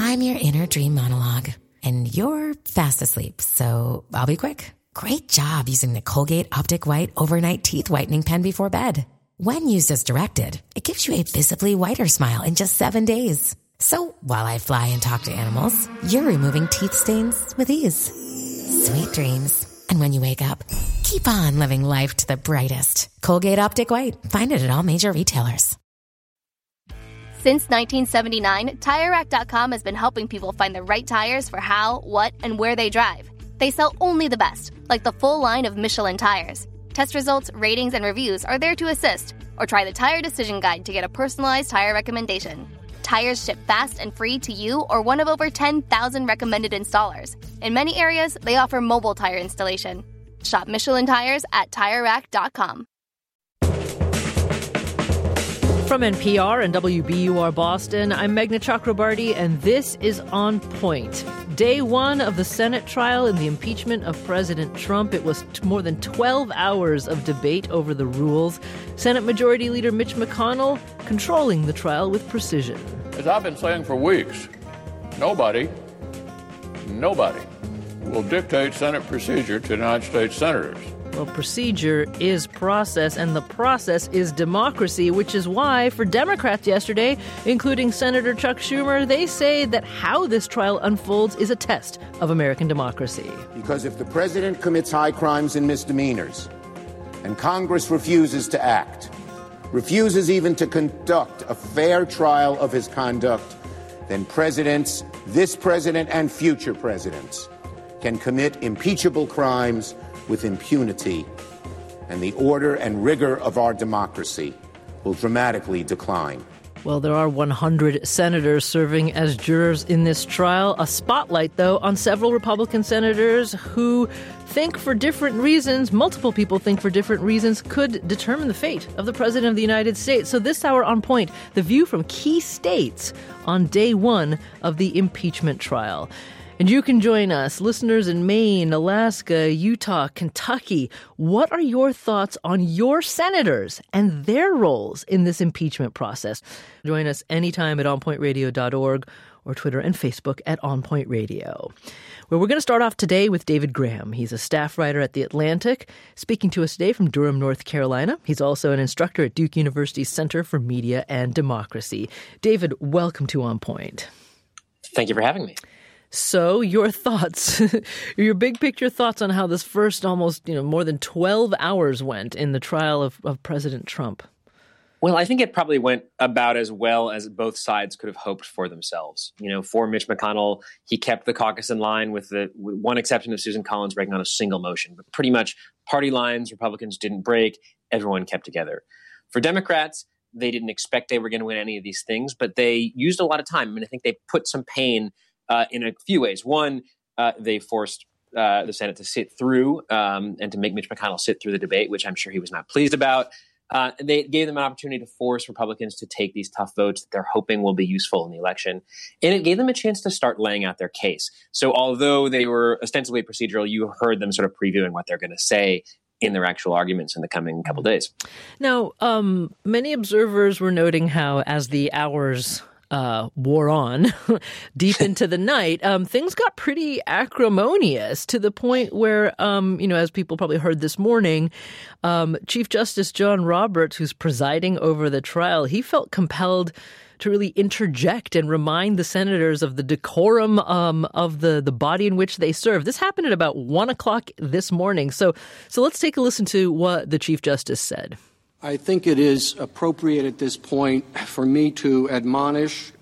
I'm your inner dream monologue, and you're fast asleep, so I'll be quick. Great job using the Colgate Optic White Overnight Teeth Whitening Pen before bed. When used as directed, it gives you a visibly whiter smile in just 7 days. So while I fly and talk to animals, you're removing teeth stains with ease. Sweet dreams. And when you wake up, keep on living life to the brightest. Colgate Optic White. Find it at all major retailers. Since 1979, TireRack.com has been helping people find the right tires for how, what, and where they drive. They sell only the best, like the full line of Michelin tires. Test results, ratings, and reviews are there to assist. Or try the Tire Decision Guide to get a personalized tire recommendation. Tires ship fast and free to you or one of over 10,000 recommended installers. In many areas, they offer mobile tire installation. Shop Michelin tires at TireRack.com. From NPR and WBUR Boston, I'm Meghna Chakrabarty, and this is On Point. Day one of the Senate trial in the impeachment of President Trump. It was more than 12 hours of debate over the rules. Senate Majority Leader Mitch McConnell controlling the trial with precision. As I've been saying for weeks, nobody will dictate Senate procedure to United States senators. Well, procedure is process, and the process is democracy, which is why, for Democrats yesterday, including Senator Chuck Schumer, they say that how this trial unfolds is a test of American democracy. Because if the president commits high crimes and misdemeanors, and Congress refuses to act, refuses even to conduct a fair trial of his conduct, then presidents, this president and future presidents, can commit impeachable crimes with impunity, and the order and rigor of our democracy will dramatically decline. Well, there are 100 senators serving as jurors in this trial. A spotlight, though, on several Republican senators who think for different reasons, multiple people think for different reasons, could determine the fate of the President of the United States. So this hour On Point, the view from key states on day one of the impeachment trial. And you can join us, listeners in Maine, Alaska, Utah, Kentucky. What are your thoughts on your senators and their roles in this impeachment process? Join us anytime at onpointradio.org or Twitter and Facebook at onpointradio. Well, we're going to start off today with David Graham. He's a staff writer at The Atlantic, speaking to us today from Durham, North Carolina. He's also an instructor at Duke University's Center for Media and Democracy. David, welcome to On Point. Thank you for having me. So your thoughts, your big picture thoughts on how this first almost, more than 12 hours went in the trial of President Trump. Well, I think it probably went about as well as both sides could have hoped for themselves. For Mitch McConnell, he kept the caucus in line with one exception of Susan Collins breaking on a single motion. But pretty much party lines, Republicans didn't break. Everyone kept together. For Democrats, they didn't expect they were going to win any of these things, but they used a lot of time. I mean, I think they put some pain in a few ways. One, they forced the Senate to sit through and to make Mitch McConnell sit through the debate, which I'm sure he was not pleased about. They gave them an opportunity to force Republicans to take these tough votes that they're hoping will be useful in the election. And it gave them a chance to start laying out their case. So although they were ostensibly procedural, you heard them sort of previewing what they're going to say in their actual arguments in the coming couple days. Now, many observers were noting how as the hours wore on deep into the night, things got pretty acrimonious to the point where, as people probably heard this morning, Chief Justice John Roberts, who's presiding over the trial, he felt compelled to really interject and remind the senators of the decorum of the body in which they serve. This happened at about 1 o'clock this morning. So let's take a listen to what the Chief Justice said. I think it is appropriate at this point for me to admonish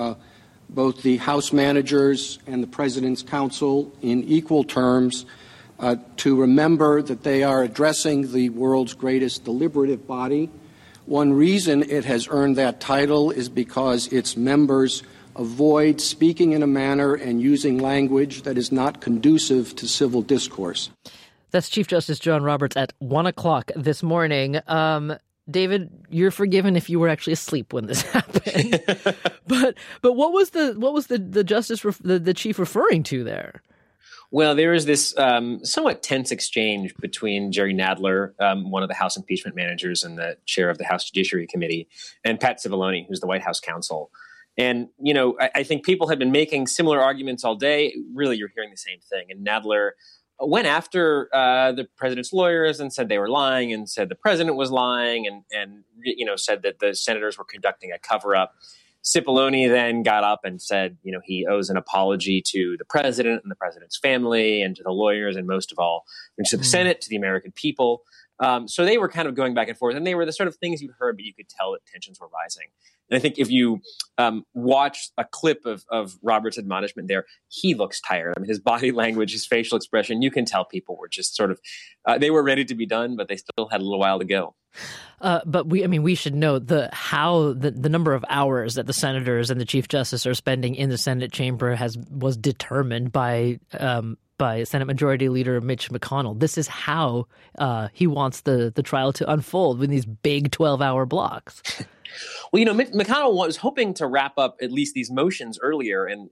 both the House managers and the President's counsel in equal terms to remember that they are addressing the world's greatest deliberative body. One reason it has earned that title is because its members avoid speaking in a manner and using language that is not conducive to civil discourse. That's Chief Justice John Roberts at 1 o'clock this morning. David, you're forgiven if you were actually asleep when this happened. but what was the justice the chief referring to there? Well, there is this somewhat tense exchange between Jerry Nadler, one of the House impeachment managers and the chair of the House Judiciary Committee, and Pat Cipollone, who's the White House counsel. And, I think people have been making similar arguments all day. Really, you're hearing the same thing. And Nadler went after the president's lawyers and said they were lying and said the president was lying and said that the senators were conducting a cover-up. Cipollone then got up and said, he owes an apology to the president and the president's family and to the lawyers and most of all, and to the Senate, to the American people. So they were kind of going back and forth, and they were the sort of things you'd heard, but you could tell that tensions were rising. And I think if you watch a clip of Robert's admonishment there, he looks tired. I mean, his body language, his facial expression, you can tell people were just sort of, they were ready to be done, but they still had a little while to go. But we should note the number of hours that the senators and the Chief Justice are spending in the Senate chamber was determined by Senate Majority Leader Mitch McConnell. This is how he wants the trial to unfold in these big 12-hour blocks. Well, McConnell was hoping to wrap up at least these motions earlier, and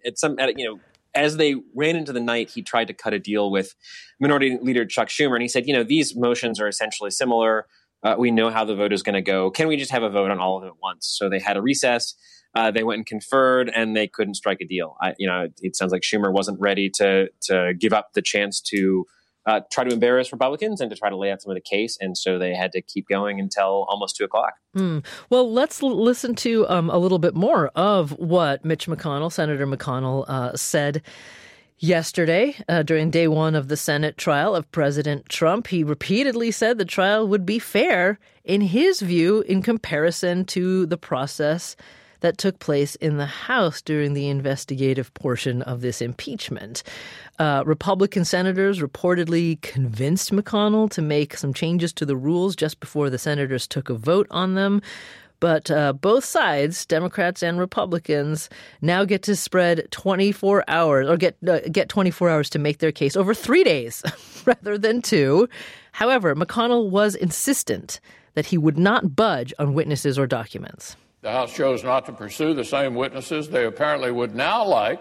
as they ran into the night, he tried to cut a deal with Minority Leader Chuck Schumer, and he said, these motions are essentially similar. We know how the vote is going to go. Can we just have a vote on all of them at once? So they had a recess. They went and conferred, and they couldn't strike a deal. It sounds like Schumer wasn't ready to give up the chance to try to embarrass Republicans and to try to lay out some of the case. And so they had to keep going until almost 2:00. Well, let's listen to a little bit more of what Senator McConnell said yesterday during day one of the Senate trial of President Trump. He repeatedly said the trial would be fair, in his view, in comparison to the process that took place in the House during the investigative portion of this impeachment. Republican senators reportedly convinced McConnell to make some changes to the rules just before the senators took a vote on them. But both sides, Democrats and Republicans, now get to spread 24 hours or get 24 hours to make their case over 3 days rather than 2. However, McConnell was insistent that he would not budge on witnesses or documents. The House chose not to pursue the same witnesses. They apparently would now like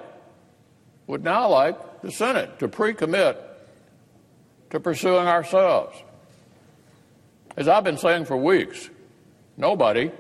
the Senate to pre-commit to pursuing ourselves. As I've been saying for weeks, nobody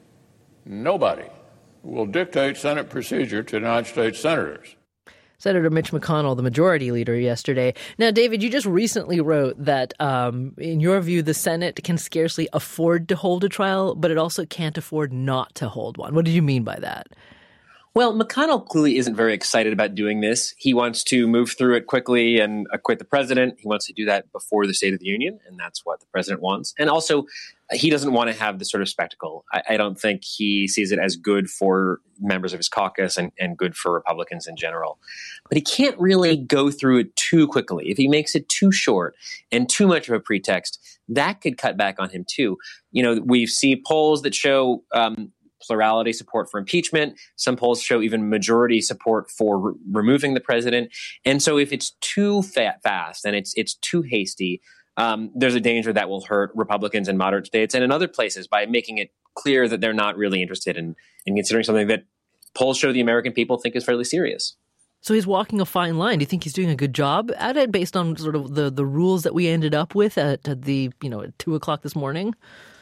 will dictate Senate procedure to United States senators. Senator Mitch McConnell, the majority leader, yesterday. Now, David, you just recently wrote that, in your view, the Senate can scarcely afford to hold a trial, but it also can't afford not to hold one. What did you mean by that? Well, McConnell clearly isn't very excited about doing this. He wants to move through it quickly and acquit the president. He wants to do that before the State of the Union, and that's what the president wants. And also, he doesn't want to have this sort of spectacle. I don't think he sees it as good for members of his caucus and good for Republicans in general. But he can't really go through it too quickly. If he makes it too short and too much of a pretext, that could cut back on him too. We see polls that show plurality support for impeachment. Some polls show even majority support for removing the president. And so if it's too fast and it's too hasty, there's a danger that will hurt Republicans in moderate states and in other places by making it clear that they're not really interested in considering something that polls show the American people think is fairly serious. So he's walking a fine line. Do you think he's doing a good job at it based on sort of the rules that we ended up with at the at 2:00 this morning?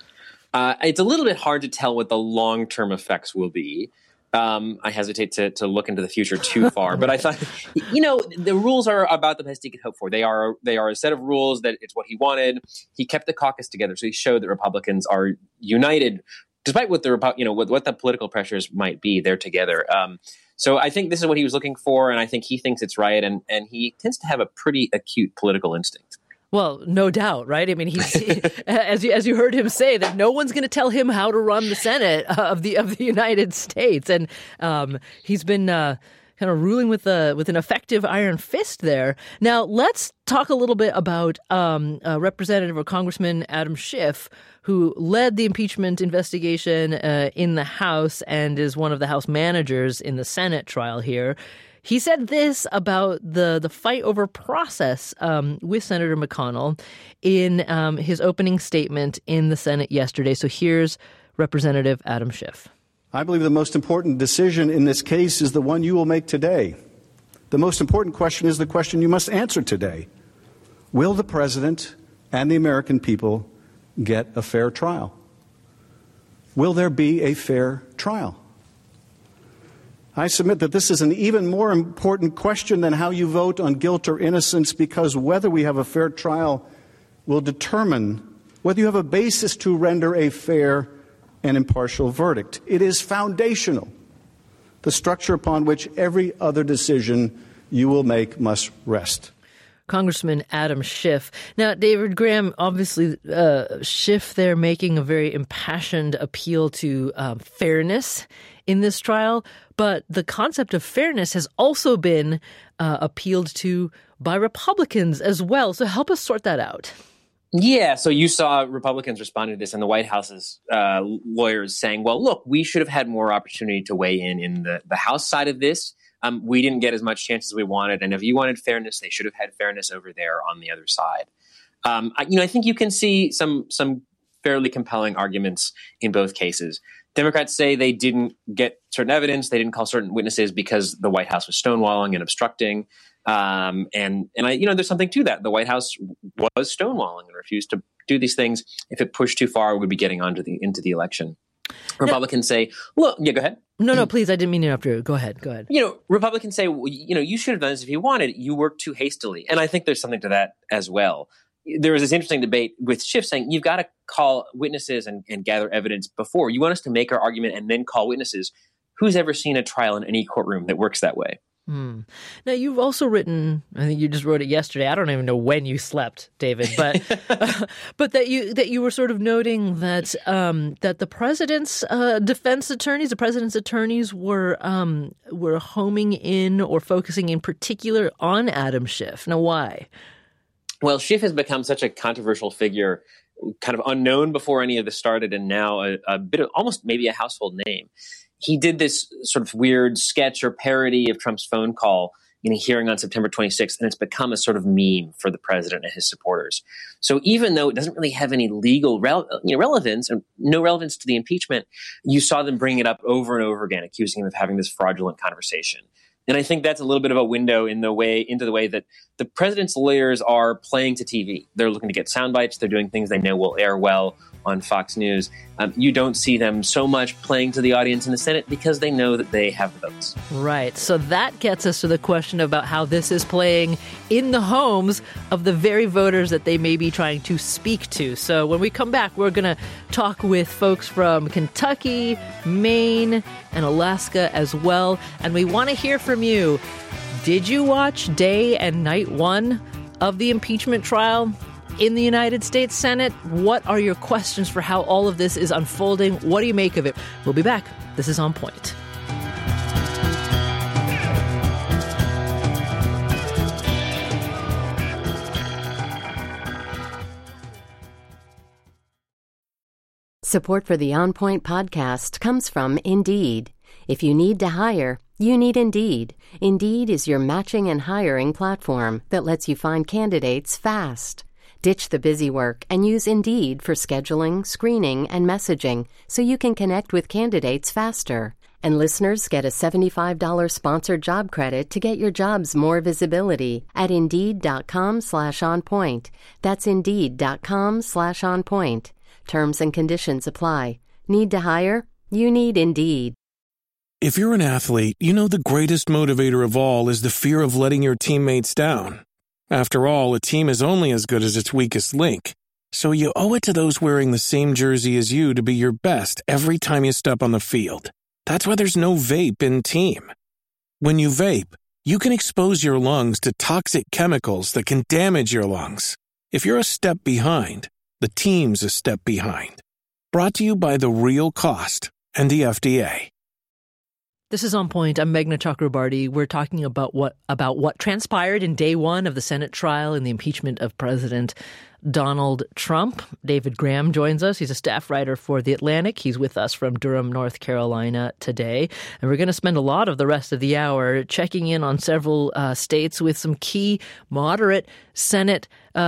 It's a little bit hard to tell what the long-term effects will be. I hesitate to look into the future too far, but I thought, the rules are about the best he could hope for. They are a set of rules that it's what he wanted. He kept the caucus together, so he showed that Republicans are united, despite what what the political pressures might be. They're together. So I think this is what he was looking for, and I think he thinks it's right, and he tends to have a pretty acute political instinct. Well, no doubt, right? I mean, as you heard him say, that no one's going to tell him how to run the Senate of the United States, and he's been kind of ruling with an effective iron fist there. Now, let's talk a little bit about Representative or Congressman Adam Schiff, who led the impeachment investigation in the House and is one of the House managers in the Senate trial here. He said this about the fight over process with Senator McConnell in his opening statement in the Senate yesterday. So here's Representative Adam Schiff. I believe the most important decision in this case is the one you will make today. The most important question is the question you must answer today. Will the president and the American people get a fair trial? Will there be a fair trial? I submit that this is an even more important question than how you vote on guilt or innocence, because whether we have a fair trial will determine whether you have a basis to render a fair and impartial verdict. It is foundational, the structure upon which every other decision you will make must rest. Congressman Adam Schiff. Now, David Graham, obviously, Schiff there making a very impassioned appeal to fairness in this trial. But the concept of fairness has also been appealed to by Republicans as well. So help us sort that out. Yeah, so you saw Republicans responding to this and the White House's lawyers saying, well, look, we should have had more opportunity to weigh in the House side of this. We didn't get as much chance as we wanted. And if you wanted fairness, they should have had fairness over there on the other side. I think you can see some fairly compelling arguments in both cases. Democrats say they didn't get certain evidence. They didn't call certain witnesses because the White House was stonewalling and obstructing. There's something to that. The White House was stonewalling and refused to do these things. If it pushed too far, it would be getting into the election. Republicans say, well, yeah, go ahead. No, please. I didn't mean to interrupt you. Go ahead. Republicans say, well, you should have done this if you wanted. You worked too hastily. And I think there's something to that as well. There was this interesting debate with Schiff saying you've got to call witnesses and gather evidence before. You want us to make our argument and then call witnesses. Who's ever seen a trial in any courtroom that works that way? Now, you've also written, I think you just wrote it yesterday. I don't even know when you slept, David, but but that you were sort of noting that that the president's defense attorneys, the president's attorneys were homing in or focusing in particular on Adam Schiff. Now, why? Well, Schiff has become such a controversial figure, kind of unknown before any of this started, and now a bit of almost maybe a household name. He did this sort of weird sketch or parody of Trump's phone call in a hearing on September 26th, and it's become a sort of meme for the president and his supporters. So even though it doesn't really have any legal relevance and no relevance to the impeachment, you saw them bring it up over and over again, accusing him of having this fraudulent conversation. And I think that's a little bit of a window into the way that the president's lawyers are playing to TV. They're looking to get sound bites. They're doing things they know will air well on Fox News. You don't see them so much playing to the audience in the Senate because they know that they have the votes. Right. So that gets us to the question about how this is playing in the homes of the very voters that they may be trying to speak to. So when we come back, we're going to talk with folks from Kentucky, Maine, and Alaska as well. And we want to hear from you. Did you watch day and night one of the impeachment trial in the United States Senate? What are your questions for how all of this is unfolding? What do you make of it? We'll be back. This is On Point. Support for the On Point podcast comes from Indeed. If you need to hire, you need Indeed. Indeed is your matching and hiring platform that lets you find candidates fast. Ditch the busy work and use Indeed for scheduling, screening, and messaging so you can connect with candidates faster. And listeners get a $75 sponsored job credit to get your jobs more visibility at Indeed.com/onpoint. That's Indeed.com/onpoint. Terms and conditions apply. Need to hire? You need Indeed. If you're an athlete, you know the greatest motivator of all is the fear of letting your teammates down. After all, a team is only as good as its weakest link. So you owe it to those wearing the same jersey as you to be your best every time you step on the field. That's why there's no vape in team. When you vape, you can expose your lungs to toxic chemicals that can damage your lungs. If you're a step behind, the team's a step behind. Brought to you by The Real Cost and the FDA. This is On Point. I'm Meghna Chakrabarty. We're talking about what transpired in day one of the Senate trial in the impeachment of President Donald Trump. David Graham joins us. He's a staff writer for The Atlantic. He's with us from Durham, North Carolina today. And we're going to spend a lot of the rest of the hour checking in on several states with some key moderate senators.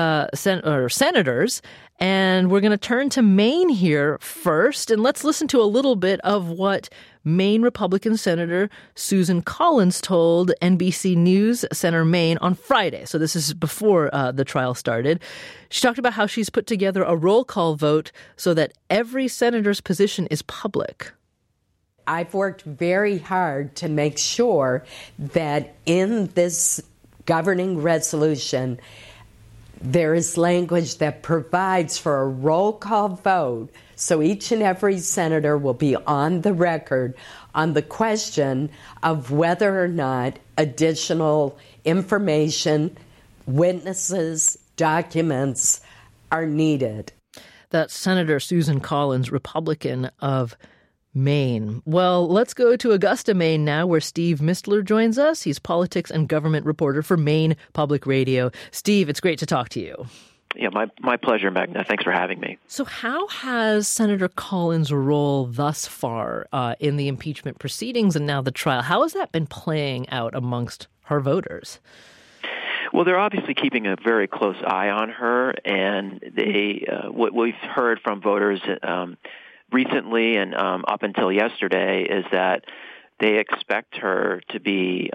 And we're going to turn to Maine here first. And let's listen to a little bit of what Maine Republican Senator Susan Collins told NBC News Center Maine on Friday. So this is before the trial started. She talked about how she's put together a roll call vote so that every senator's position is public. I've worked very hard to make sure that in this governing resolution, there is language that provides for a roll call vote, so each and every senator will be on the record on the question of whether or not additional information, witnesses, documents are needed. That's Senator Susan Collins, Republican of Maine. Well, let's go to Augusta, Maine now, where Steve Mistler joins us. He's politics and government reporter for Maine Public Radio. Steve, it's great to talk to you. Yeah, my pleasure, Magna. Thanks for having me. So how has Senator Collins' role thus far in the impeachment proceedings and now the trial, how has that been playing out amongst her voters? Well, they're obviously keeping a very close eye on her, and they what we've heard from voters recently and up until yesterday is that they expect her to be,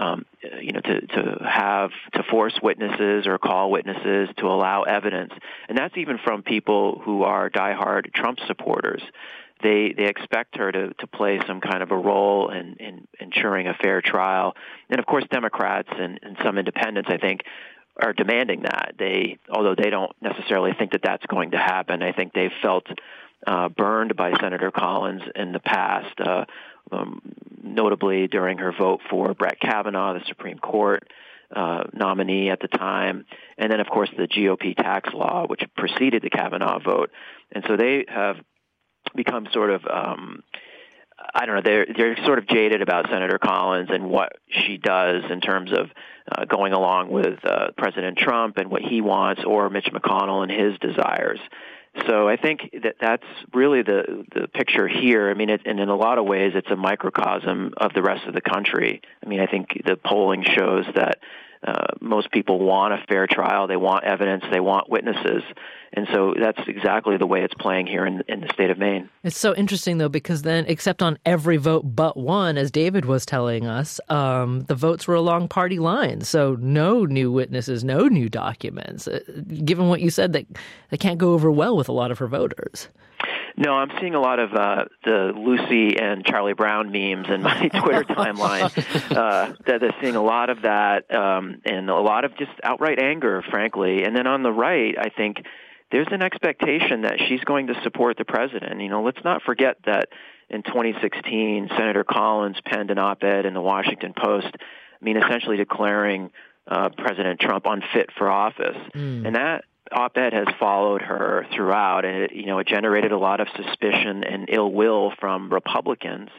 to force witnesses or call witnesses to allow evidence, and that's even from people who are diehard Trump supporters. They expect her to play some kind of a role in ensuring a fair trial, and of course, Democrats and some independents, I think, are demanding that. Although they don't necessarily think that that's going to happen, I think they've felt burned by Senator Collins in the past, notably during her vote for Brett Kavanaugh, the Supreme Court nominee at the time, and then, of course, the GOP tax law, which preceded the Kavanaugh vote. And so they have become sort of, they're sort of jaded about Senator Collins and what she does in terms of going along with President Trump and what he wants, or Mitch McConnell and his desires. So I think that's really the picture here. I mean, and in a lot of ways, it's a microcosm of the rest of the country. I mean, I think the polling shows that most people want a fair trial. They want evidence. They want witnesses. And so that's exactly the way it's playing here in the state of Maine. It's so interesting, though, because then, except on every vote but one, as David was telling us, the votes were along party lines. So no new witnesses, no new documents. Given what you said, that can't go over well with a lot of her voters. No, I'm seeing a lot of the Lucy and Charlie Brown memes in my Twitter timeline. That they're seeing a lot of that and a lot of just outright anger, frankly. And then on the right, I think there's an expectation that she's going to support the president. You know, let's not forget that in 2016, Senator Collins penned an op-ed in the Washington Post, essentially declaring President Trump unfit for office. And that op-ed has followed her throughout, and it generated a lot of suspicion and ill will from Republicans.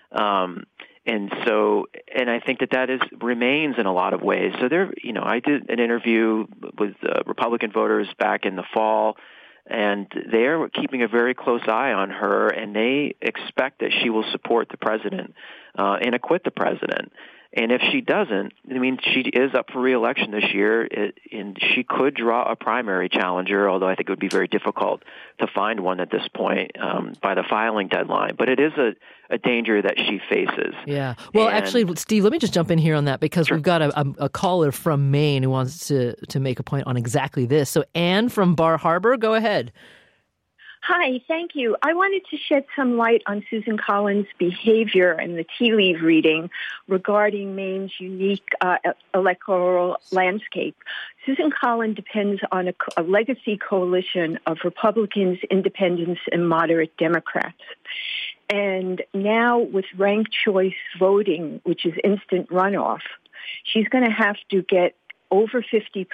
And I think that remains in a lot of ways. So I did an interview with Republican voters back in the fall, and they're keeping a very close eye on her, and they expect that she will support the president and acquit the president. And if she doesn't, she is up for re-election this year, and she could draw a primary challenger, although I think it would be very difficult to find one at this point by the filing deadline. But it is a danger that she faces. Yeah. Well, actually, Steve, let me just jump in here on that, because we've got a caller from Maine who wants to make a point on exactly this. So Anne from Bar Harbor, go ahead. Hi, thank you. I wanted to shed some light on Susan Collins' behavior and the tea leaf reading regarding Maine's unique electoral landscape. Susan Collins depends on a legacy coalition of Republicans, independents, and moderate Democrats. And now with ranked choice voting, which is instant runoff, she's going to have to get over 50%,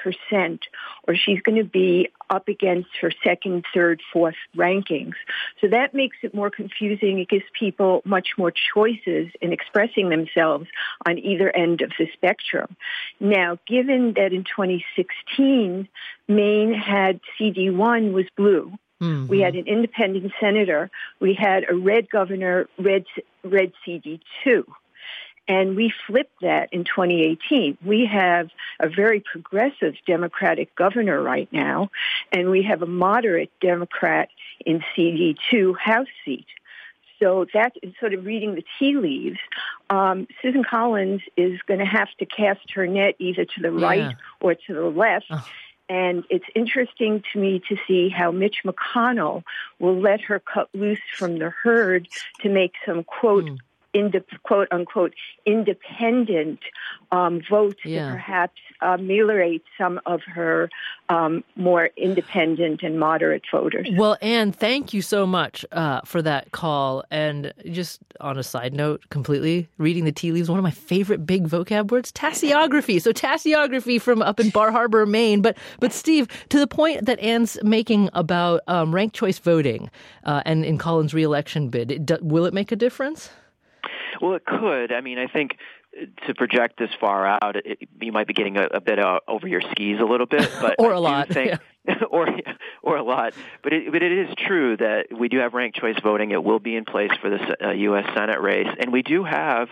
or she's going to be up against her second, third, fourth rankings. So that makes it more confusing. It gives people much more choices in expressing themselves on either end of the spectrum. Now, given that in 2016, Maine had CD1 was blue, we had an independent senator, we had a red governor, red CD2. And we flipped that in 2018. We have a very progressive Democratic governor right now, and we have a moderate Democrat in CD2 House seat. So that is sort of reading the tea leaves. Susan Collins is going to have to cast her net either to the right or to the left. And it's interesting to me to see how Mitch McConnell will let her cut loose from the herd to make some, quote, quote unquote independent votes to perhaps ameliorate some of her more independent and moderate voters. Well, Anne, thank you so much for that call. And just on a side note, completely reading the tea leaves, one of my favorite big vocab words, tasseography. So tasseography from up in Bar Harbor, Maine. But Steve, to the point that Anne's making about ranked choice voting and in Collins' re-election bid, will it make a difference? Well, it could. I mean, I think to project this far out, you might be getting a bit over your skis a little bit, but or a lot, or a lot. But it is true that we do have ranked choice voting. It will be in place for the U.S. Senate race, and we do have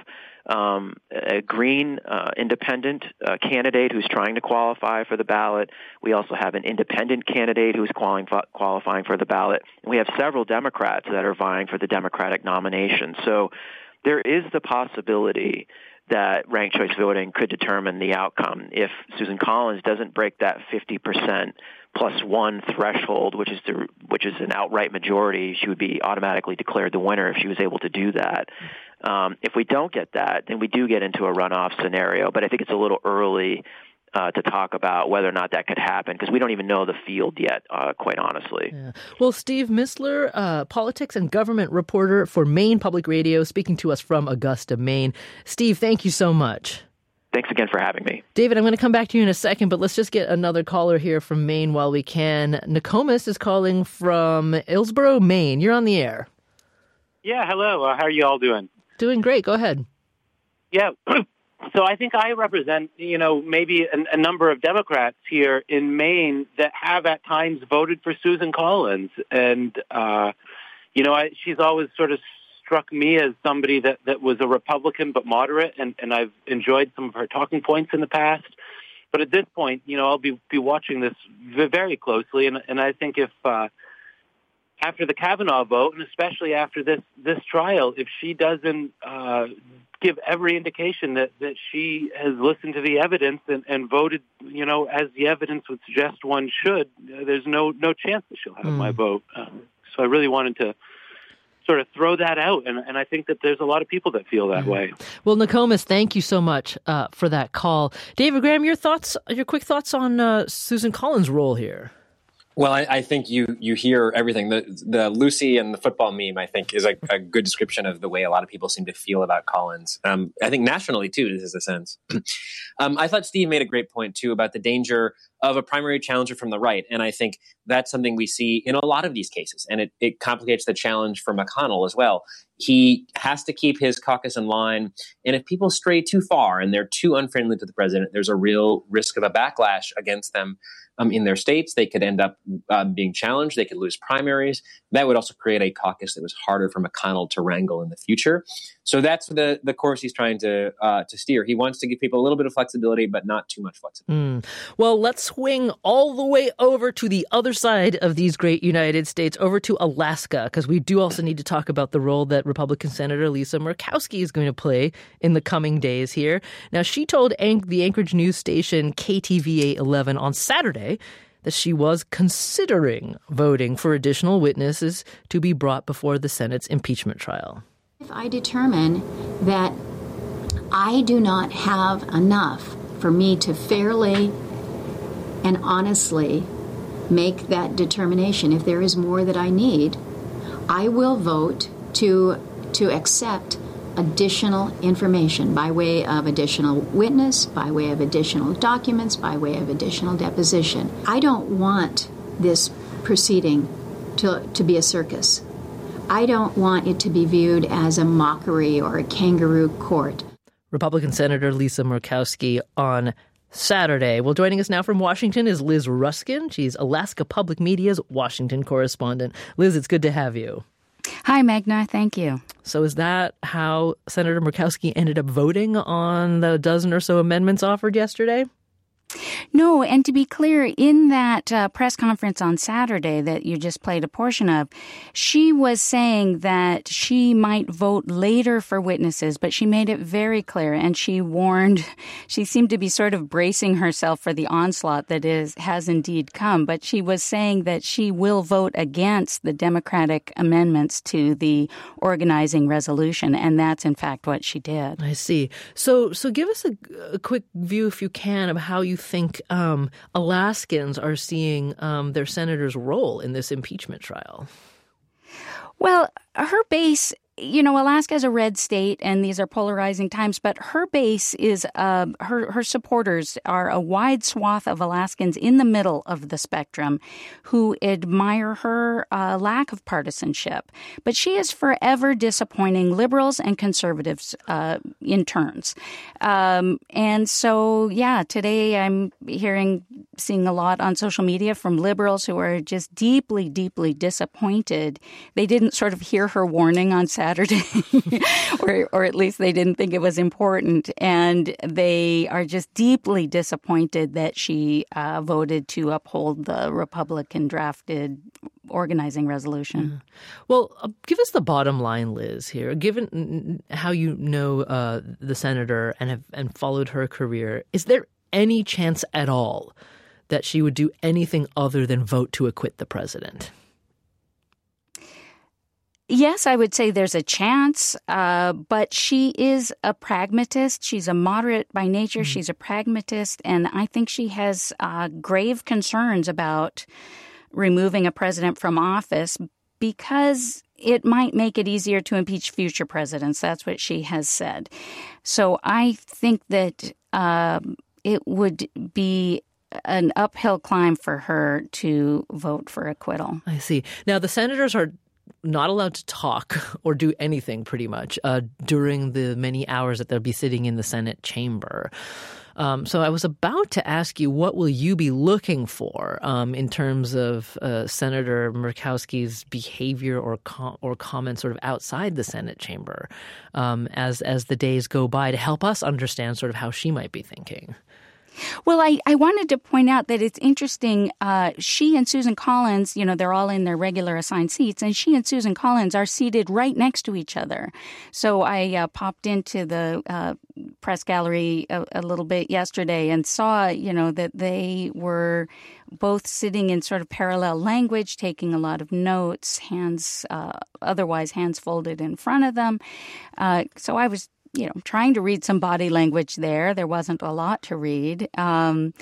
a Green independent candidate who's trying to qualify for the ballot. We also have an independent candidate who's qualifying for the ballot. And we have several Democrats that are vying for the Democratic nomination. So there is the possibility that ranked choice voting could determine the outcome. If Susan Collins doesn't break that 50% plus one threshold, which is an outright majority, she would be automatically declared the winner if she was able to do that. If we don't get that, then we do get into a runoff scenario. But I think it's a little early to talk about whether or not that could happen, because we don't even know the field yet, quite honestly. Yeah. Well, Steve Mistler, politics and government reporter for Maine Public Radio, speaking to us from Augusta, Maine. Steve, thank you so much. Thanks again for having me. David, I'm going to come back to you in a second, but let's just get another caller here from Maine while we can. Nokomis is calling from Hillsborough, Maine. You're on the air. Yeah, hello. How are you all doing? Doing great. Go ahead. Yeah. So I think I represent, maybe a number of Democrats here in Maine that have at times voted for Susan Collins. And, she's always sort of struck me as somebody that was a Republican but moderate, and I've enjoyed some of her talking points in the past. But at this point, I'll be watching this very closely. And I think if after the Kavanaugh vote, and especially after this trial, if she doesn't give every indication that she has listened to the evidence and voted, as the evidence would suggest one should, there's no chance that she'll have my vote. So I really wanted to sort of throw that out, and I think that there's a lot of people that feel that way. Well, Nokomis, thank you so much for that call. David Graham, your quick thoughts on Susan Collins' role here? Well, I think you hear everything. The Lucy and the football meme, I think, is a good description of the way a lot of people seem to feel about Collins. I think nationally, too, this is a sense. I thought Steve made a great point, too, about the danger of a primary challenger from the right. And I think that's something we see in a lot of these cases. And it complicates the challenge for McConnell as well. He has to keep his caucus in line. And if people stray too far and they're too unfriendly to the president, there's a real risk of a backlash against them in their states. They could end up being challenged. They could lose primaries. That would also create a caucus that was harder for McConnell to wrangle in the future. So that's the course he's trying to steer. He wants to give people a little bit of flexibility, but not too much flexibility. Well, let's swing all the way over to the other side of these great United States, over to Alaska, because we do also need to talk about the role that Republican Senator Lisa Murkowski is going to play in the coming days here. Now, she told the Anchorage news station KTVA 11 on Saturday that she was considering voting for additional witnesses to be brought before the Senate's impeachment trial. If I determine that I do not have enough for me to fairly and honestly make that determination, if there is more that I need, I will vote to accept additional information by way of additional witness, by way of additional documents, by way of additional deposition. I don't want this proceeding to be a circus. I don't want it to be viewed as a mockery or a kangaroo court. Republican Senator Lisa Murkowski on Saturday. Well, joining us now from Washington is Liz Ruskin. She's Alaska Public Media's Washington correspondent. Liz, it's good to have you. Hi, Magna. Thank you. So is that how Senator Murkowski ended up voting on the dozen or so amendments offered yesterday? No, and to be clear, in that press conference on Saturday that you just played a portion of, she was saying that she might vote later for witnesses, but she made it very clear, and she warned, she seemed to be sort of bracing herself for the onslaught that has indeed come, but she was saying that she will vote against the Democratic amendments to the organizing resolution, and that's in fact what she did. I see. So give us a quick view, if you can, of how you think Alaskans are seeing their senator's role in this impeachment trial. Well, her base, Alaska is a red state, and these are polarizing times, but her base is, her supporters are a wide swath of Alaskans in the middle of the spectrum who admire her lack of partisanship. But she is forever disappointing liberals and conservatives in turns. And so, today I'm seeing a lot on social media from liberals who are just deeply, deeply disappointed. They didn't sort of hear her warning on Saturday, or at least they didn't think it was important. And they are just deeply disappointed that she voted to uphold the Republican-drafted organizing resolution. Well, give us the bottom line, Liz, here. Given how you know the senator and have followed her career, is there any chance at all that she would do anything other than vote to acquit the president? Yes, I would say there's a chance, but she is a pragmatist. She's a moderate by nature. She's a pragmatist, and I think she has grave concerns about removing a president from office because it might make it easier to impeach future presidents. That's what she has said. So I think that it would be an uphill climb for her to vote for acquittal. I see. Now, the senators are not allowed to talk or do anything pretty much during the many hours that they'll be sitting in the Senate chamber. So I was about to ask you, what will you be looking for in terms of Senator Murkowski's behavior or comments sort of outside the Senate chamber as the days go by to help us understand sort of how she might be thinking? Well, I wanted to point out that it's interesting. She and Susan Collins, they're all in their regular assigned seats, and she and Susan Collins are seated right next to each other. So I popped into the press gallery a little bit yesterday and saw, that they were both sitting in sort of parallel language, taking a lot of notes, otherwise hands folded in front of them. So I was trying to read some body language there. There wasn't a lot to read. I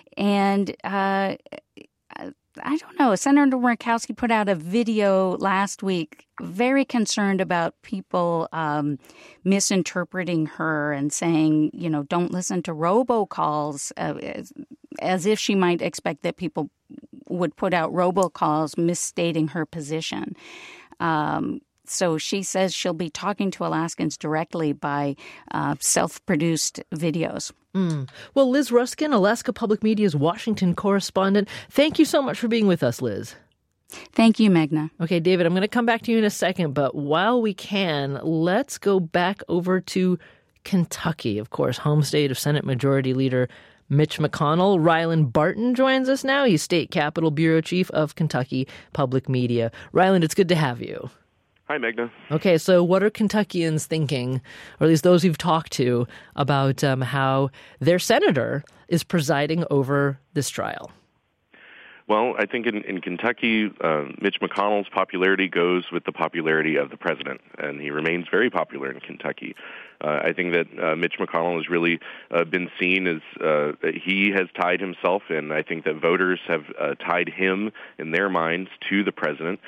don't know. Senator Murkowski put out a video last week very concerned about people misinterpreting her and saying, don't listen to robocalls, as if she might expect that people would put out robocalls misstating her position. So she says she'll be talking to Alaskans directly by self-produced videos. Well, Liz Ruskin, Alaska Public Media's Washington correspondent, thank you so much for being with us, Liz. Thank you, Meghna. Okay, David, I'm going to come back to you in a second, but while we can, let's go back over to Kentucky, of course, home state of Senate Majority Leader Mitch McConnell. Ryland Barton joins us now. He's State Capitol Bureau Chief of Kentucky Public Media. Ryland, it's good to have you. Hi, Meghna. Okay, so what are Kentuckians thinking, or at least those you've talked to, about how their senator is presiding over this trial? Well, I think in Kentucky, Mitch McConnell's popularity goes with the popularity of the president, and he remains very popular in Kentucky. I think that Mitch McConnell has really been seen as he has tied himself, and I think that voters have tied him in their minds to the president.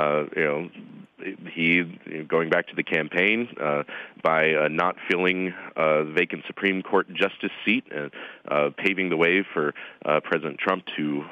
He, going back to the campaign, by not filling the vacant Supreme Court justice seat, paving the way for President Trump to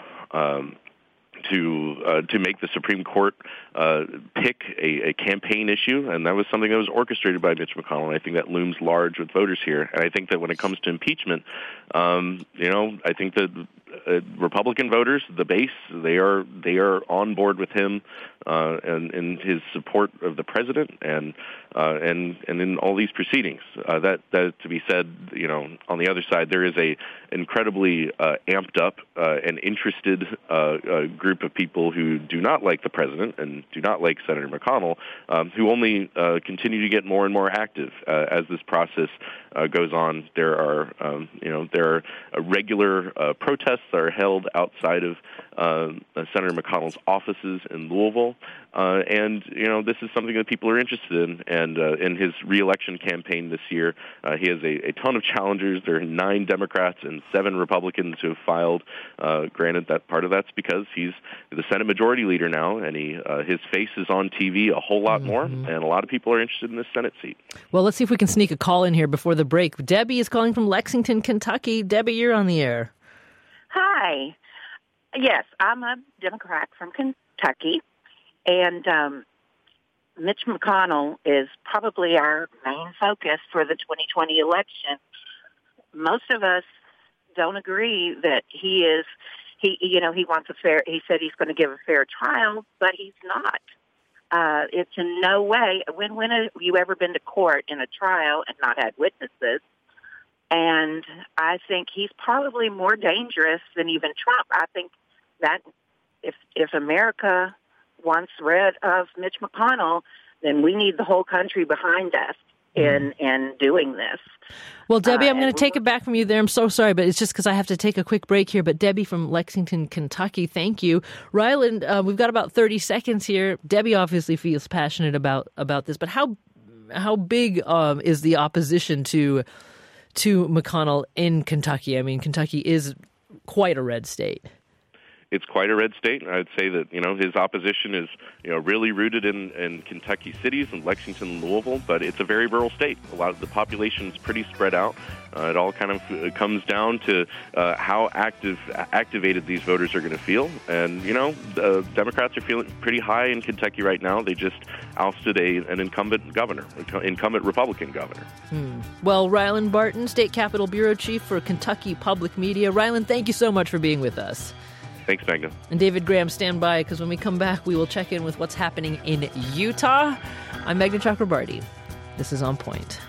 make the Supreme Court pick a campaign issue, and that was something that was orchestrated by Mitch McConnell, and I think that looms large with voters here. And I think that when it comes to impeachment, I think that Republican voters, the base, they are on board with him and his support of the president and in all these proceedings. That to be said, on the other side, there is a incredibly amped up and interested group of people who do not like the president and do not like Senator McConnell, who only continue to get more and more active as this process goes on. There are regular protests that are held outside of Senator McConnell's offices in Louisville, and this is something that people are interested in. And in his reelection campaign this year, he has a ton of challengers. There are 9 Democrats and 7 Republicans who have filed. Granted, that part of that's because he's the Senate Majority Leader now, and his face is on TV a whole lot more, and a lot of people are interested in this Senate seat. Well, let's see if we can sneak a call in here before the break. Debbie is calling from Lexington, Kentucky. Debbie, you're on the air. Hi. Yes, I'm a Democrat from Kentucky, and Mitch McConnell is probably our main focus for the 2020 election. Most of us don't agree that he wants a fair, he said he's going to give a fair trial, but he's not. It's in no way, when have you ever been to court in a trial and not had witnesses? And I think he's probably more dangerous than even Trump. I think that if America wants rid of Mitch McConnell, then we need the whole country behind us in doing this. Well, Debbie, I'm going to take it back from you there. I'm so sorry, but it's just because I have to take a quick break here. But Debbie from Lexington, Kentucky, thank you. Ryland, we've got about 30 seconds here. Debbie obviously feels passionate about this, but how big is the opposition to McConnell in Kentucky? I mean, Kentucky is quite a red state. It's quite a red state, and I'd say that his opposition is really rooted in Kentucky cities and Lexington and Louisville, but it's a very rural state. A lot of the population is pretty spread out. It all kind of comes down to how activated these voters are going to feel. And Democrats are feeling pretty high in Kentucky right now. They just ousted an incumbent Republican governor. Well, Ryland Barton, State Capitol Bureau Chief for Kentucky Public Media. Ryland, thank you so much for being with us. Thanks, Magna. And David Graham, stand by, because when we come back, we will check in with what's happening in Utah. I'm Magna Chakrabarty. This is On Point.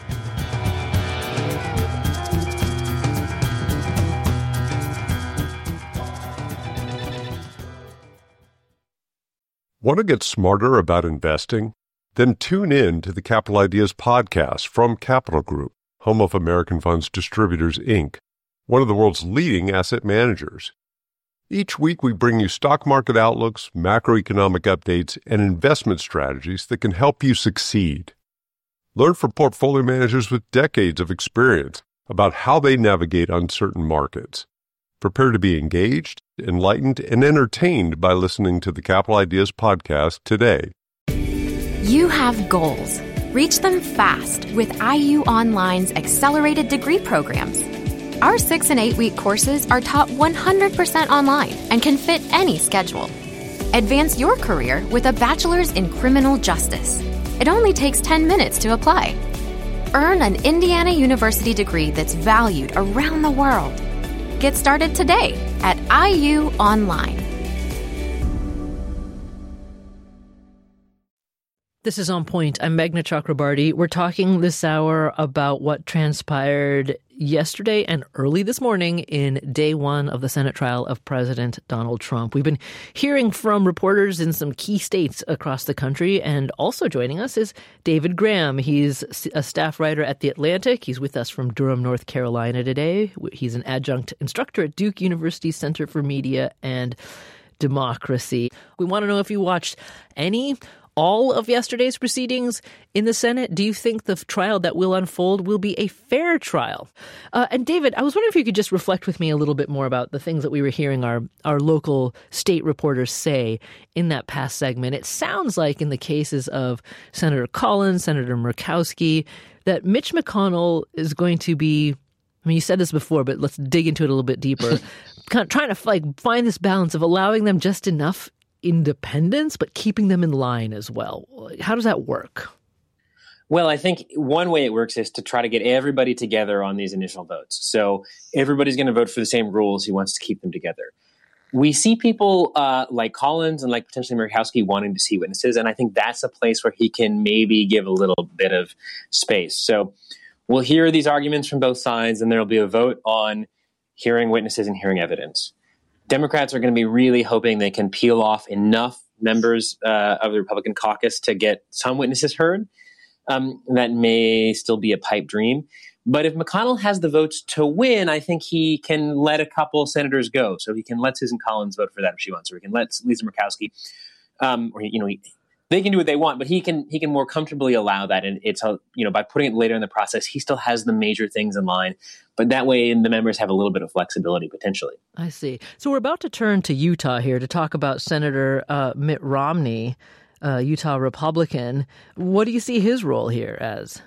Want to get smarter about investing? Then tune in to the Capital Ideas podcast from Capital Group, home of American Funds Distributors, Inc., one of the world's leading asset managers. Each week, we bring you stock market outlooks, macroeconomic updates, and investment strategies that can help you succeed. Learn from portfolio managers with decades of experience about how they navigate uncertain markets. Prepare to be engaged, enlightened, and entertained by listening to the Capital Ideas podcast today. You have goals. Reach them fast with IU Online's accelerated degree programs. Our 6- and 8-week courses are taught 100% online and can fit any schedule. Advance your career with a bachelor's in criminal justice. It only takes 10 minutes to apply. Earn an Indiana University degree that's valued around the world. Get started today at IU Online. This is On Point. I'm Magna Chakrabarty. We're talking this hour about what transpired yesterday and early this morning in day one of the Senate trial of President Donald Trump. We've been hearing from reporters in some key states across the country, and also joining us is David Graham. He's a staff writer at The Atlantic. He's with us from Durham, North Carolina today. He's an adjunct instructor at Duke University Center for Media and Democracy. We want to know if you watched all of yesterday's proceedings in the Senate. Do you think the trial that will unfold will be a fair trial? And David, I was wondering if you could just reflect with me a little bit more about the things that we were hearing our local state reporters say in that past segment. It sounds like in the cases of Senator Collins, Senator Murkowski, that Mitch McConnell is going to be, I mean, you said this before, but let's dig into it a little bit deeper, kind of trying to find this balance of allowing them just enough independence, but keeping them in line as well. How does that work? Well, I think one way it works is to try to get everybody together on these initial votes. So everybody's going to vote for the same rules. He wants to keep them together. We see people like Collins and like potentially Murkowski wanting to see witnesses, and I think that's a place where he can maybe give a little bit of space. So we'll hear these arguments from both sides, and there will be a vote on hearing witnesses and hearing evidence. Democrats are going to be really hoping they can peel off enough members of the Republican caucus to get some witnesses heard. That may still be a pipe dream. But if McConnell has the votes to win, I think he can let a couple senators go. So he can let Susan Collins vote for that if she wants, or he can let Lisa Murkowski, they can do what they want, but he can more comfortably allow that. And it's by putting it later in the process, he still has the major things in line. But that way, the members have a little bit of flexibility potentially. I see. So we're about to turn to Utah here to talk about Senator Mitt Romney, Utah Republican. What do you see his role here as?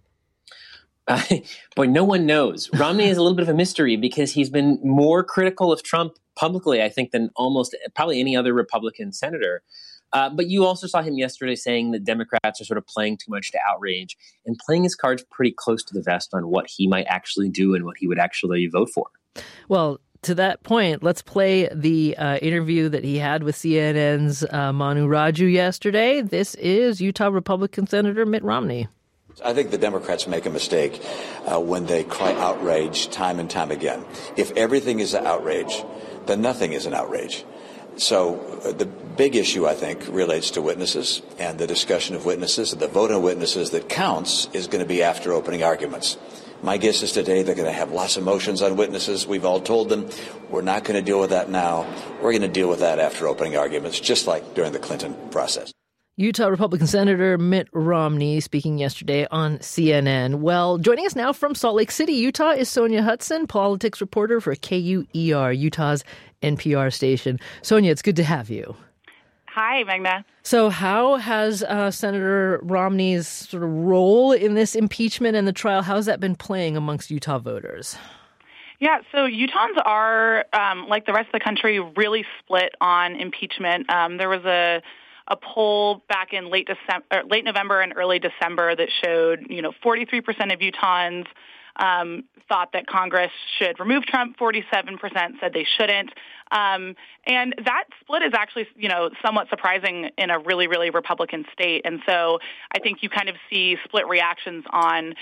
Boy, no one knows. Romney is a little bit of a mystery because he's been more critical of Trump publicly, I think, than almost probably any other Republican senator. But you also saw him yesterday saying that Democrats are sort of playing too much to outrage and playing his cards pretty close to the vest on what he might actually do and what he would actually vote for. Well, to that point, let's play the interview that he had with CNN's Manu Raju yesterday. This is Utah Republican Senator Mitt Romney. I think the Democrats make a mistake when they cry outrage time and time again. If everything is an outrage, then nothing is an outrage. So the big issue, I think, relates to witnesses and the discussion of witnesses. And the vote on witnesses that counts is going to be after opening arguments. My guess is today they're going to have lots of motions on witnesses. We've all told them we're not going to deal with that now. We're going to deal with that after opening arguments, just like during the Clinton process. Utah Republican Senator Mitt Romney speaking yesterday on CNN. Well, joining us now from Salt Lake City, Utah, is Sonia Hudson, politics reporter for KUER, Utah's NPR station. Sonia, it's good to have you. Hi, Magna. So how has Senator Romney's sort of role in this impeachment and the trial, how's that been playing amongst Utah voters? Yeah, so Utahns are, like the rest of the country, really split on impeachment. There was a poll back in late November and early December that showed, 43% of Utahns thought that Congress should remove Trump. 47% said they shouldn't. And that split is actually, somewhat surprising in a really, really Republican state. And so I think you kind of see split reactions on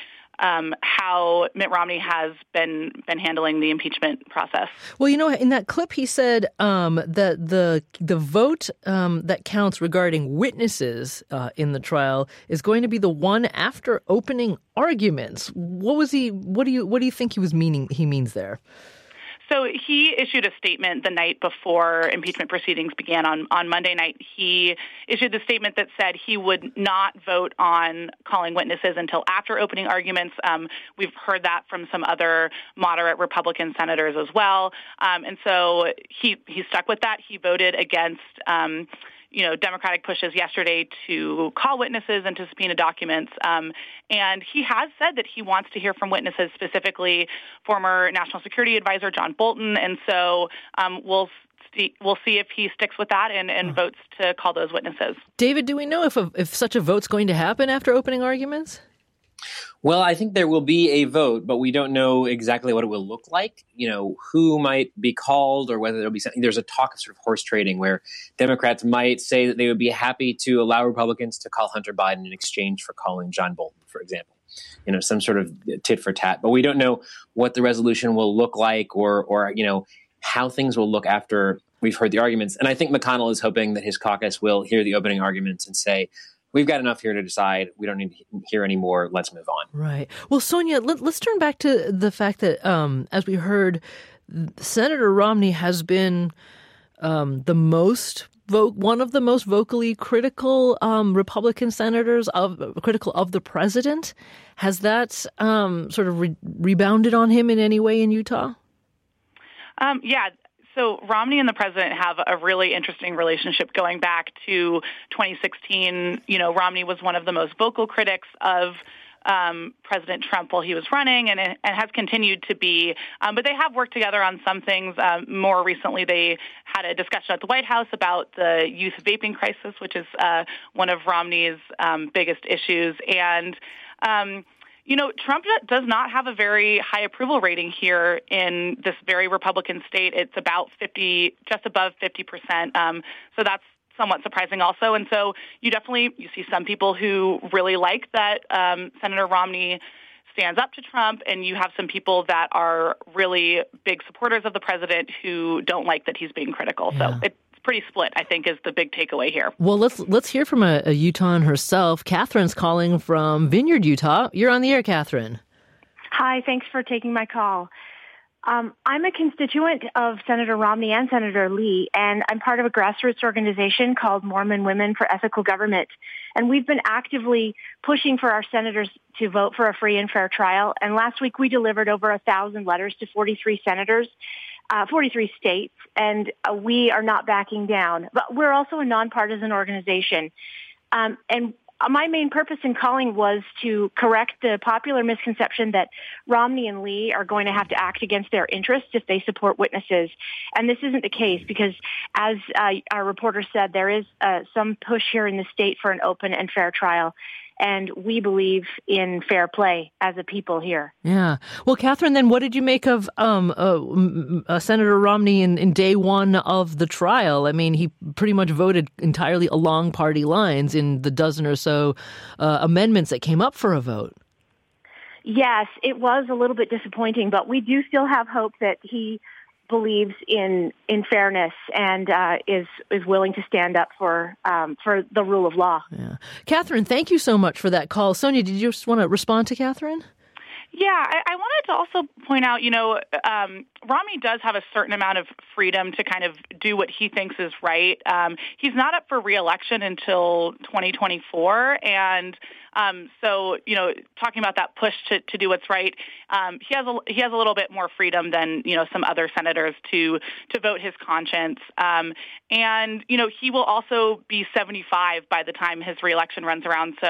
how Mitt Romney has been handling the impeachment process. Well, in that clip, he said that the vote that counts regarding witnesses in the trial is going to be the one after opening arguments. What do you think he means there? So he issued a statement the night before impeachment proceedings began on Monday night. He issued the statement that said he would not vote on calling witnesses until after opening arguments. We've heard that from some other moderate Republican senators as well. And so he stuck with that. He voted against Democratic pushes yesterday to call witnesses and to subpoena documents. And he has said that he wants to hear from witnesses, specifically former National Security Advisor John Bolton. And so we'll see if he sticks with that and votes to call those witnesses. David, do we know if such a vote's going to happen after opening arguments? Well, I think there will be a vote, but we don't know exactly what it will look like, who might be called or whether there'll be something. There's a talk of sort of horse trading where Democrats might say that they would be happy to allow Republicans to call Hunter Biden in exchange for calling John Bolton, for example, some sort of tit for tat. But we don't know what the resolution will look like or how things will look after we've heard the arguments. And I think McConnell is hoping that his caucus will hear the opening arguments and say, we've got enough here to decide. We don't need to hear any more. Let's move on. Right. Well, Sonia, let's turn back to the fact that, as we heard, Senator Romney has been one of the most vocally critical Republican senators critical of the president. Has that sort of rebounded on him in any way in Utah? Yeah. So Romney and the president have a really interesting relationship going back to 2016. Romney was one of the most vocal critics of President Trump while he was running and has continued to be. But they have worked together on some things. More recently, they had a discussion at the White House about the youth vaping crisis, which is one of Romney's biggest issues. And Trump does not have a very high approval rating here in this very Republican state. It's about 50, just above 50%. So that's somewhat surprising also. And so you see some people who really like that Senator Romney stands up to Trump, and you have some people that are really big supporters of the president who don't like that he's being critical. Yeah. So it's pretty split, I think, is the big takeaway here. Well, let's hear from a Utahn herself. Catherine's calling from Vineyard, Utah. You're on the air, Catherine. Hi, thanks for taking my call. I'm a constituent of Senator Romney and Senator Lee, and I'm part of a grassroots organization called Mormon Women for Ethical Government. And we've been actively pushing for our senators to vote for a free and fair trial. And last week we delivered over 1,000 letters to 43 senators, 43 states, and we are not backing down. But we're also a nonpartisan organization. And my main purpose in calling was to correct the popular misconception that Romney and Lee are going to have to act against their interests if they support witnesses. And this isn't the case because, as our reporter said, there is some push here in the state for an open and fair trial. And we believe in fair play as a people here. Yeah. Well, Catherine, then what did you make of Senator Romney in day one of the trial? I mean, he pretty much voted entirely along party lines in the dozen or so amendments that came up for a vote. Yes, it was a little bit disappointing, but we do still have hope that he believes in fairness and is willing to stand up for the rule of law. Yeah. Catherine, thank you so much for that call. Sonia, did you just want to respond to Catherine? Yeah, I wanted to also point out, Romney does have a certain amount of freedom to kind of do what he thinks is right. He's not up for re-election until 2024, and so talking about that push to do what's right, he has a little bit more freedom than some other senators to vote his conscience, and he will also be 75 by the time his re-election comes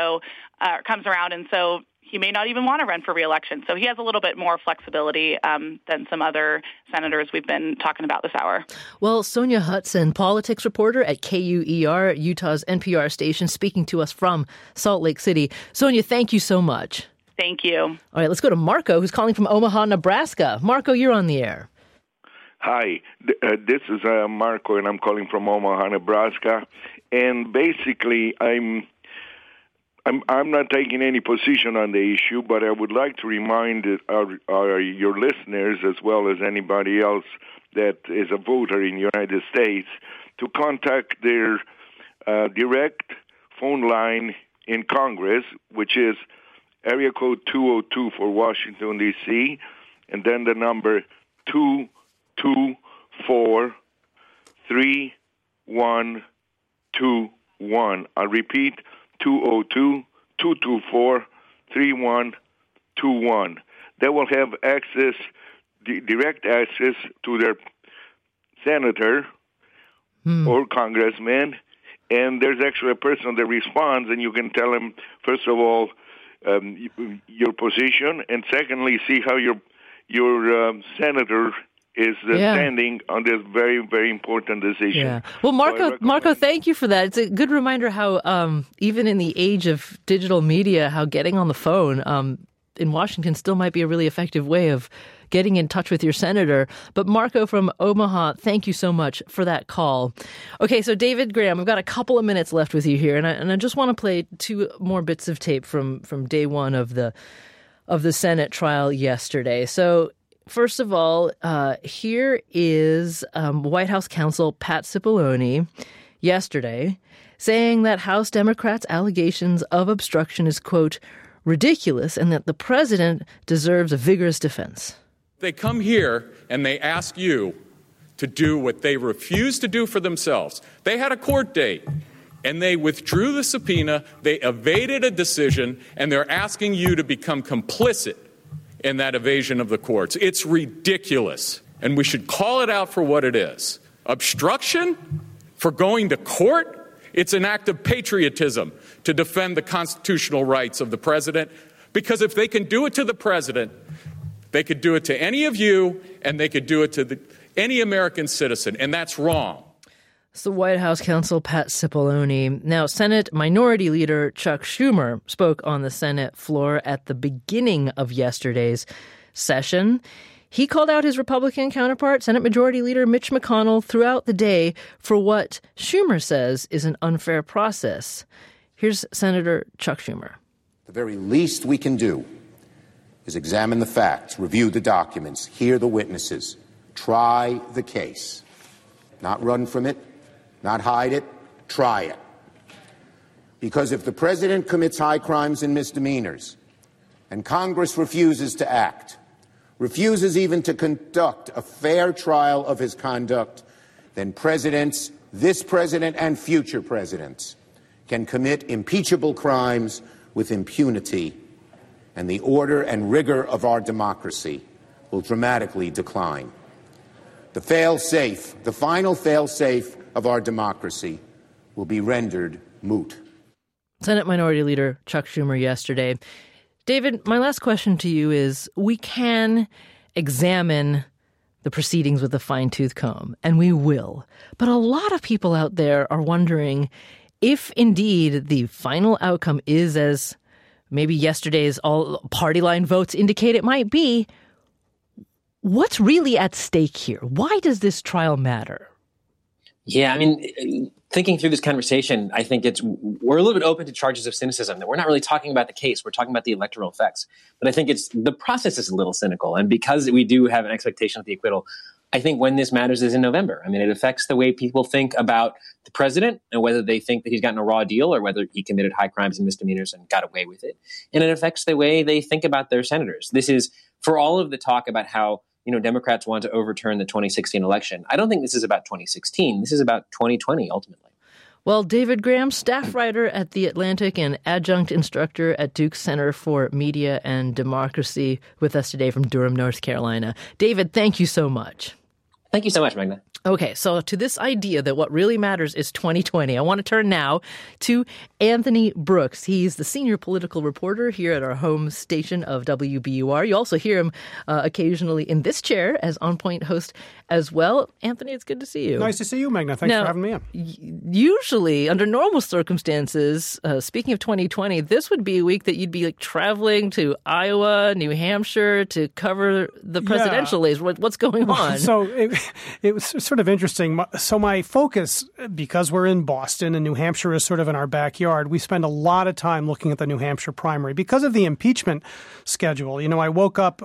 around, and so he may not even want to run for re-election. So he has a little bit more flexibility than some other senators we've been talking about this hour. Well, Sonia Hudson, politics reporter at KUER, Utah's NPR station, speaking to us from Salt Lake City. Sonia, thank you so much. Thank you. All right, let's go to Marco, who's calling from Omaha, Nebraska. Marco, you're on the air. Hi, this is Marco, and I'm calling from Omaha, Nebraska. And basically, I'm not taking any position on the issue, but I would like to remind your listeners, as well as anybody else that is a voter in the United States, to contact their direct phone line in Congress, which is area code 202 for Washington, D.C., and then the number 224-3121. I'll repeat, 202-224-3121. They will have direct access to their senator or congressman, and there's actually a person that responds, and you can tell them, first of all, your position, and secondly, see how your senator is standing on this very, very important decision. Yeah. Well, Marco, thank you for that. It's a good reminder how, even in the age of digital media, how getting on the phone in Washington still might be a really effective way of getting in touch with your senator. But Marco from Omaha, thank you so much for that call. Okay, so David Graham, I've got a couple of minutes left with you here, and I just want to play two more bits of tape from day one of the Senate trial yesterday. So, first of all, here is White House counsel Pat Cipollone yesterday saying that House Democrats' allegations of obstruction is, quote, ridiculous and that the president deserves a vigorous defense. They come here and they ask you to do what they refuse to do for themselves. They had a court date and they withdrew the subpoena, they evaded a decision, and they're asking you to become complicit in that evasion of the courts. It's ridiculous, and we should call it out for what it is. Obstruction for going to court? It's an act of patriotism to defend the constitutional rights of the president. Because if they can do it to the president, they could do it to any of you, and they could do it to any American citizen, and that's wrong. It's the White House counsel, Pat Cipollone. Now, Senate Minority Leader Chuck Schumer spoke on the Senate floor at the beginning of yesterday's session. He called out his Republican counterpart, Senate Majority Leader Mitch McConnell, throughout the day for what Schumer says is an unfair process. Here's Senator Chuck Schumer. The very least we can do is examine the facts, review the documents, hear the witnesses, try the case. Not run from it, not hide it, try it. Because if the president commits high crimes and misdemeanors, and Congress refuses to act, refuses even to conduct a fair trial of his conduct, then presidents, this president and future presidents, can commit impeachable crimes with impunity, and the order and rigor of our democracy will dramatically decline. The fail-safe, the final fail-safe of our democracy will be rendered moot. Senate Minority Leader Chuck Schumer yesterday. David, my last question to you is, we can examine the proceedings with a fine-tooth comb, and we will. But a lot of people out there are wondering if indeed the final outcome is as maybe yesterday's all party line votes indicate it might be, what's really at stake here? Why does this trial matter? Yeah, I mean, thinking through this conversation, I think we're a little bit open to charges of cynicism, that we're not really talking about the case. We're talking about the electoral effects. But I think the process is a little cynical. And because we do have an expectation of the acquittal, I think when this matters is in November. I mean, it affects the way people think about the president and whether they think that he's gotten a raw deal or whether he committed high crimes and misdemeanors and got away with it. And it affects the way they think about their senators. This is, for all of the talk about how Democrats want to overturn the 2016 election, I don't think this is about 2016. This is about 2020, ultimately. Well, David Graham, staff writer at The Atlantic and adjunct instructor at Duke Center for Media and Democracy, with us today from Durham, North Carolina. David, thank you so much. Thank you so much, Magna. Okay, so to this idea that what really matters is 2020, I want to turn now to Anthony Brooks. He's the senior political reporter here at our home station of WBUR. You also hear him occasionally in this chair as On Point host as well. Anthony, it's good to see you. Nice to see you, Magna. Thanks for having me on. Usually, under normal circumstances, speaking of 2020, this would be a week that you'd be traveling to Iowa, New Hampshire to cover the presidential race. What's going on? So it was sort of interesting. So my focus, because we're in Boston and New Hampshire is sort of in our backyard, we spend a lot of time looking at the New Hampshire primary because of the impeachment schedule. I woke up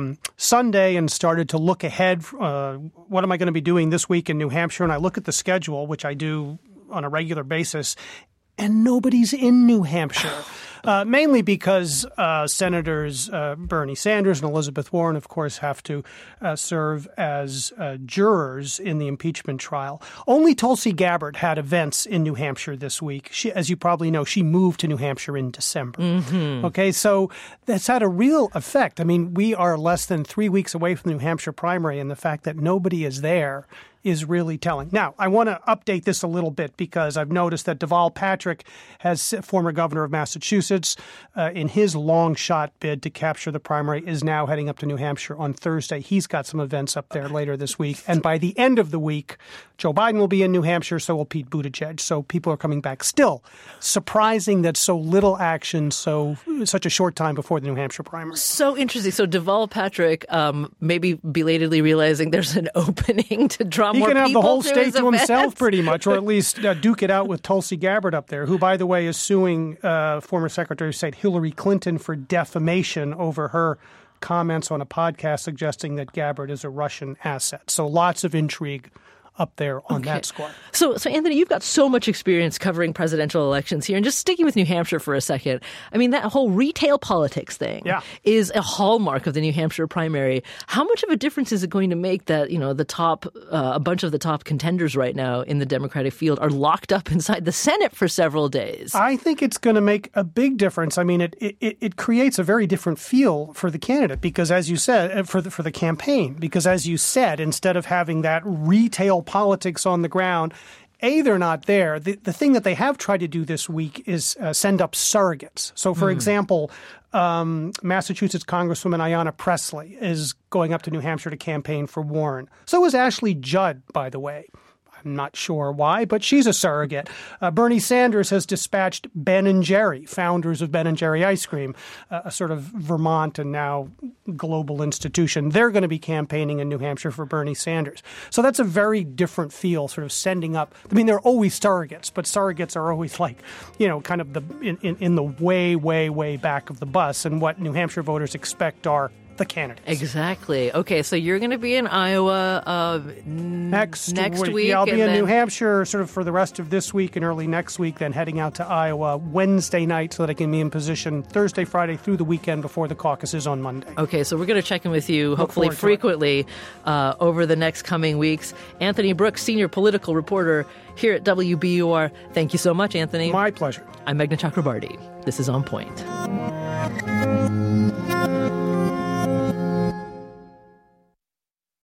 Sunday and started to look ahead. What am I going to be doing this week in New Hampshire? And I look at the schedule, which I do on a regular basis, and nobody's in New Hampshire. Mainly because Senators Bernie Sanders and Elizabeth Warren, of course, have to serve as jurors in the impeachment trial. Only Tulsi Gabbard had events in New Hampshire this week. She, as you probably know, she moved to New Hampshire in December. Mm-hmm. Okay, so that's had a real effect. I mean, we are less than 3 weeks away from the New Hampshire primary, and the fact that nobody is there is really telling. Now, I want to update this a little bit because I've noticed that Deval Patrick, former governor of Massachusetts, in his long shot bid to capture the primary, is now heading up to New Hampshire on Thursday. He's got some events up there later this week. And by the end of the week, Joe Biden will be in New Hampshire, so will Pete Buttigieg. So people are coming back. Still, surprising that so little action such a short time before the New Hampshire primary. So interesting. So Deval Patrick, maybe belatedly realizing there's an opening to draw more people. He can have the whole state to himself events. pretty much, or at least duke it out with Tulsi Gabbard up there, who, by the way, is suing former Secretary of State Hillary Clinton for defamation over her comments on a podcast suggesting that Gabbard is a Russian asset. So lots of intrigue up there on that score. So Anthony, you've got so much experience covering presidential elections here, and just sticking with New Hampshire for a second. I mean, that whole retail politics thing is a hallmark of the New Hampshire primary. How much of a difference is it going to make that, the top, a bunch of the top contenders right now in the Democratic field are locked up inside the Senate for several days? I think it's going to make a big difference. I mean, it creates a very different feel for the candidate because, as you said, for the campaign, because as you said, instead of having that retail politics on the ground, they're not there. The thing that they have tried to do this week is send up surrogates. So, for example, Massachusetts Congresswoman Ayanna Pressley is going up to New Hampshire to campaign for Warren. So is Ashley Judd, by the way. I'm not sure why, but she's a surrogate. Bernie Sanders has dispatched Ben & Jerry, founders of Ben & Jerry ice cream, a sort of Vermont and now global institution. They're going to be campaigning in New Hampshire for Bernie Sanders. So that's a very different feel, sort of sending up. I mean, they're always surrogates, but surrogates are always like, kind of in the way, way, way back of the bus. And what New Hampshire voters expect are the candidates. Exactly. Okay, so you're going to be in Iowa next week. Yeah, I'll be in New Hampshire sort of for the rest of this week and early next week, then heading out to Iowa Wednesday night so that I can be in position Thursday, Friday through the weekend before the caucuses on Monday. Okay, so we're going to check in with you hopefully frequently over the next coming weeks. Anthony Brooks, senior political reporter here at WBUR. Thank you so much, Anthony. My pleasure. I'm Meghna Chakrabarti. This is On Point.